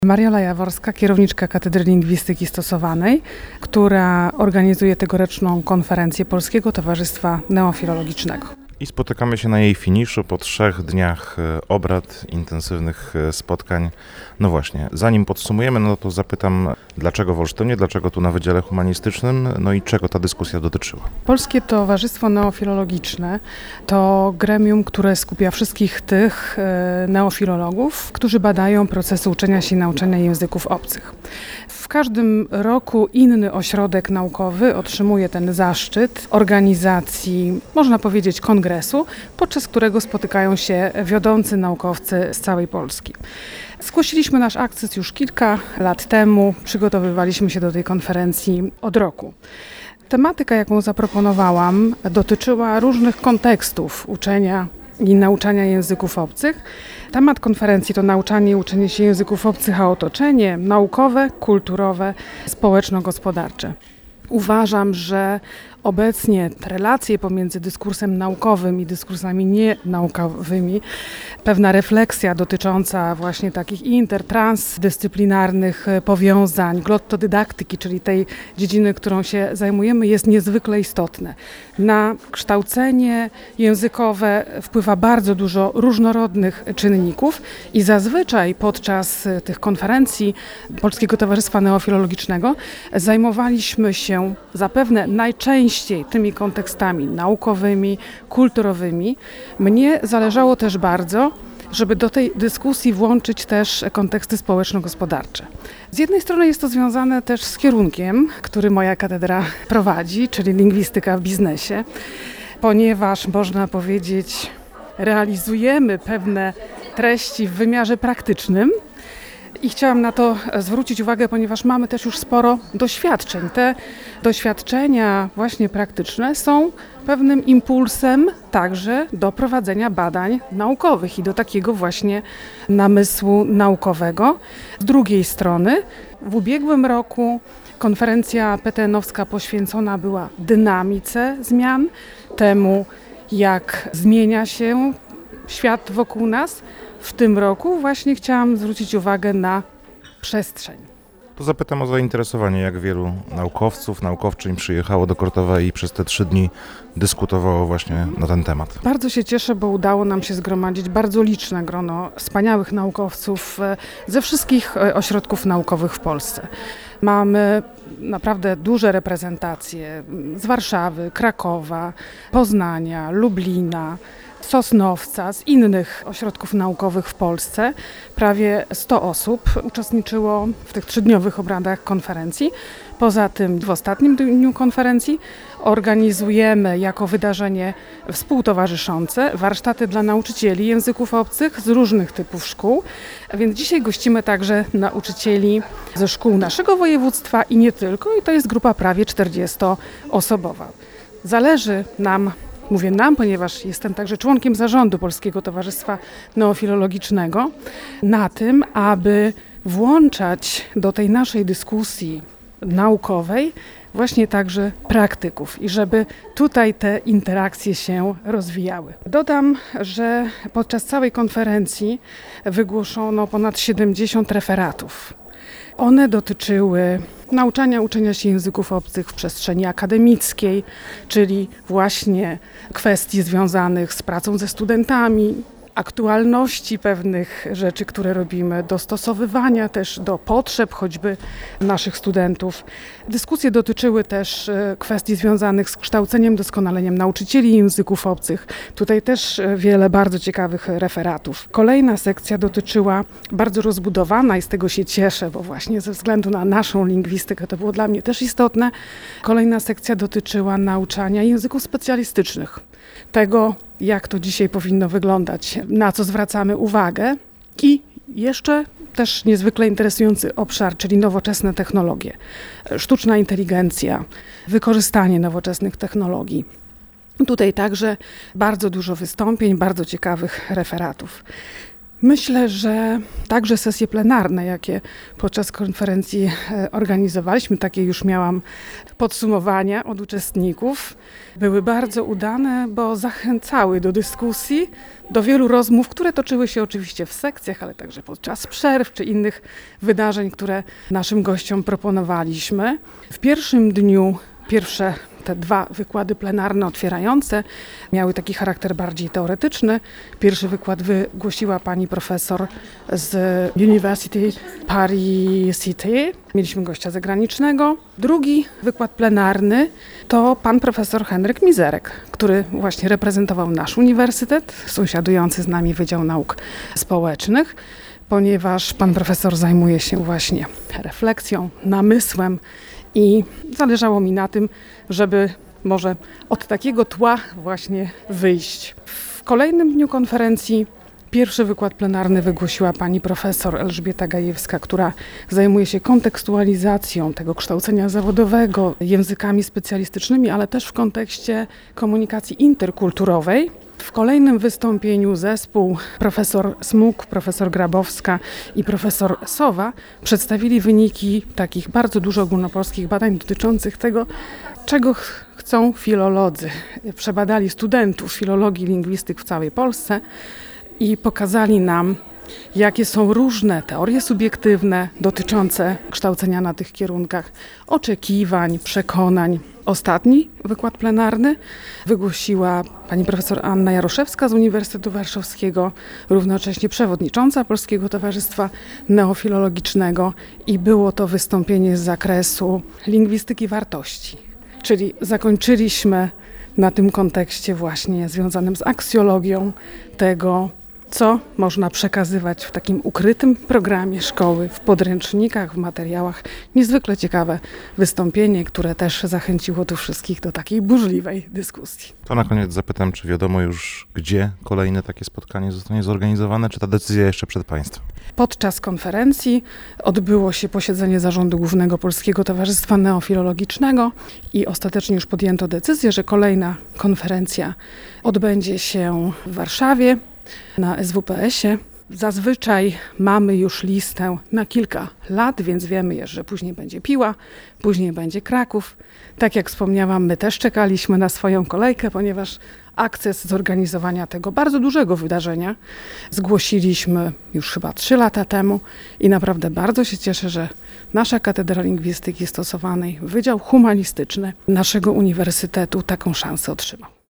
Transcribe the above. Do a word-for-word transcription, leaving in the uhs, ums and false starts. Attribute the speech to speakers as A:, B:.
A: Mariola Jaworska, kierowniczka Katedry Lingwistyki Stosowanej, która organizuje tegoroczną konferencję Polskiego Towarzystwa Neofilologicznego.
B: I spotykamy się na jej finiszu po trzech dniach obrad, intensywnych spotkań. No właśnie, zanim podsumujemy, no to zapytam, dlaczego w Olsztynie, dlaczego tu na Wydziale Humanistycznym, no i czego ta dyskusja dotyczyła?
A: Polskie Towarzystwo Neofilologiczne to gremium, które skupia wszystkich tych neofilologów, którzy badają procesy uczenia się i nauczania języków obcych. W każdym roku inny ośrodek naukowy otrzymuje ten zaszczyt organizacji, można powiedzieć, kongresu, podczas którego spotykają się wiodący naukowcy z całej Polski. Zgłosiliśmy nasz akces już kilka lat temu, przygotowywaliśmy się do tej konferencji od roku. Tematyka, jaką zaproponowałam, dotyczyła różnych kontekstów uczenia i nauczania języków obcych. Temat konferencji to nauczanie i uczenie się języków obcych, a otoczenie naukowe, kulturowe, społeczno-gospodarcze. Uważam, że obecnie relacje pomiędzy dyskursem naukowym i dyskursami nienaukowymi, pewna refleksja dotycząca właśnie takich intertransdyscyplinarnych powiązań, glottodydaktyki, czyli tej dziedziny, którą się zajmujemy, jest niezwykle istotne. Na kształcenie językowe wpływa bardzo dużo różnorodnych czynników i zazwyczaj podczas tych konferencji Polskiego Towarzystwa Neofilologicznego zajmowaliśmy się zapewne najczęściej tymi kontekstami naukowymi, kulturowymi. Mnie zależało też bardzo, żeby do tej dyskusji włączyć też konteksty społeczno-gospodarcze. Z jednej strony jest to związane też z kierunkiem, który moja katedra prowadzi, czyli lingwistyka w biznesie, ponieważ można powiedzieć, realizujemy pewne treści w wymiarze praktycznym. I chciałam na to zwrócić uwagę, ponieważ mamy też już sporo doświadczeń. Te doświadczenia właśnie praktyczne są pewnym impulsem także do prowadzenia badań naukowych i do takiego właśnie namysłu naukowego. Z drugiej strony w ubiegłym roku konferencja P T N-owska poświęcona była dynamice zmian, temu jak zmienia się świat wokół nas. W tym roku właśnie chciałam zwrócić uwagę na przestrzeń.
B: To zapytam o zainteresowanie, jak wielu naukowców, naukowczyń przyjechało do Kortowa i przez te trzy dni dyskutowało właśnie na ten temat.
A: Bardzo się cieszę, bo udało nam się zgromadzić bardzo liczne grono wspaniałych naukowców ze wszystkich ośrodków naukowych w Polsce. Mamy naprawdę duże reprezentacje z Warszawy, Krakowa, Poznania, Lublina, Sosnowca, z innych ośrodków naukowych w Polsce. Prawie sto osób uczestniczyło w tych trzydniowych obradach konferencji. Poza tym w ostatnim dniu konferencji organizujemy jako wydarzenie współtowarzyszące warsztaty dla nauczycieli języków obcych z różnych typów szkół. A więc dzisiaj gościmy także nauczycieli ze szkół naszego województwa i nie tylko. I to jest grupa prawie czterdziestoosobowa. Zależy nam, mówię nam, ponieważ jestem także członkiem zarządu Polskiego Towarzystwa Neofilologicznego, na tym, aby włączać do tej naszej dyskusji naukowej właśnie także praktyków i żeby tutaj te interakcje się rozwijały. Dodam, że podczas całej konferencji wygłoszono ponad siedemdziesiąt referatów. One dotyczyły nauczania, uczenia się języków obcych w przestrzeni akademickiej, czyli właśnie kwestii związanych z pracą ze studentami, aktualności pewnych rzeczy, które robimy, dostosowywania też do potrzeb choćby naszych studentów. Dyskusje dotyczyły też kwestii związanych z kształceniem, doskonaleniem nauczycieli języków obcych. Tutaj też wiele bardzo ciekawych referatów. Kolejna sekcja dotyczyła bardzo rozbudowana i z tego się cieszę, bo właśnie ze względu na naszą lingwistykę to było dla mnie też istotne. Kolejna sekcja dotyczyła nauczania języków specjalistycznych. Tego, jak to dzisiaj powinno wyglądać, na co zwracamy uwagę i jeszcze też niezwykle interesujący obszar, czyli nowoczesne technologie, sztuczna inteligencja, wykorzystanie nowoczesnych technologii. Tutaj także bardzo dużo wystąpień, bardzo ciekawych referatów. Myślę, że także sesje plenarne, jakie podczas konferencji organizowaliśmy, takie już miałam podsumowania od uczestników, były bardzo udane, bo zachęcały do dyskusji, do wielu rozmów, które toczyły się oczywiście w sekcjach, ale także podczas przerw czy innych wydarzeń, które naszym gościom proponowaliśmy. W pierwszym dniu pierwsze te dwa wykłady plenarne otwierające miały taki charakter bardziej teoretyczny. Pierwszy wykład wygłosiła pani profesor z University Paris Cité. Mieliśmy gościa zagranicznego. Drugi wykład plenarny to pan profesor Henryk Mizerek, który właśnie reprezentował nasz uniwersytet, sąsiadujący z nami Wydział Nauk Społecznych, ponieważ pan profesor zajmuje się właśnie refleksją, namysłem i zależało mi na tym, żeby może od takiego tła właśnie wyjść. W kolejnym dniu konferencji pierwszy wykład plenarny wygłosiła pani profesor Elżbieta Gajewska, która zajmuje się kontekstualizacją tego kształcenia zawodowego językami specjalistycznymi, ale też w kontekście komunikacji interkulturowej. W kolejnym wystąpieniu zespół profesor Smuk, profesor Grabowska i profesor Sowa przedstawili wyniki takich bardzo dużo ogólnopolskich badań dotyczących tego, czego ch- chcą filolodzy. Przebadali studentów filologii i lingwistyk w całej Polsce i pokazali nam, jakie są różne teorie subiektywne dotyczące kształcenia na tych kierunkach, oczekiwań, przekonań. Ostatni wykład plenarny wygłosiła pani profesor Anna Jaroszewska z Uniwersytetu Warszawskiego, równocześnie przewodnicząca Polskiego Towarzystwa Neofilologicznego i było to wystąpienie z zakresu lingwistyki wartości. Czyli zakończyliśmy na tym kontekście właśnie związanym z aksjologią tego, co można przekazywać w takim ukrytym programie szkoły, w podręcznikach, w materiałach. Niezwykle ciekawe wystąpienie, które też zachęciło tu wszystkich do takiej burzliwej dyskusji.
B: To na koniec zapytam, czy wiadomo już, gdzie kolejne takie spotkanie zostanie zorganizowane, czy ta decyzja jeszcze przed państwem?
A: Podczas konferencji odbyło się posiedzenie Zarządu Głównego Polskiego Towarzystwa Neofilologicznego i ostatecznie już podjęto decyzję, że kolejna konferencja odbędzie się w Warszawie na S W P S-ie. Zazwyczaj mamy już listę na kilka lat, więc wiemy, że później będzie Piła, później będzie Kraków. Tak jak wspomniałam, my też czekaliśmy na swoją kolejkę, ponieważ akces zorganizowania tego bardzo dużego wydarzenia zgłosiliśmy już chyba trzy lata temu i naprawdę bardzo się cieszę, że nasza Katedra Lingwistyki Stosowanej, Wydział Humanistyczny naszego uniwersytetu taką szansę otrzymał.